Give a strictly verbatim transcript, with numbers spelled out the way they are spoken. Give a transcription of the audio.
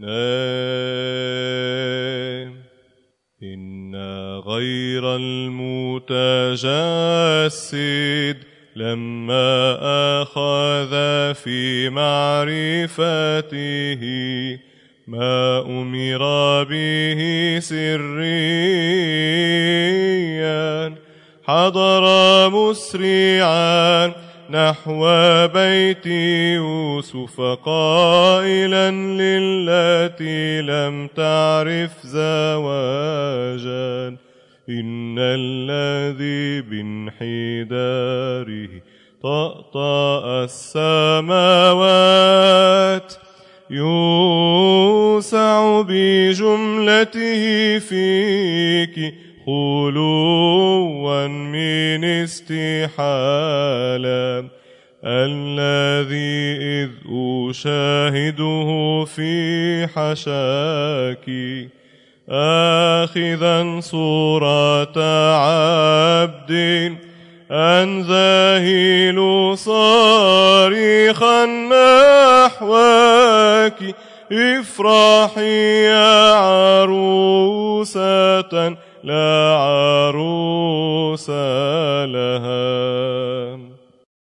نام. إن غير المتجسد لما أخذ في معرفته ما أمر به سريا حضر مسرعا نحو بيت يوسف قائلا للتي لم تعرف زواجا إن الذي بانحداره طأطأ السماوات يوسع بجملته فيك خلوا من استحالة الذي إذ أشاهده في حشاكي آخذا صورة عبد أنذهل صارخا نحوك افرحي يا عروسة لا عروس لها.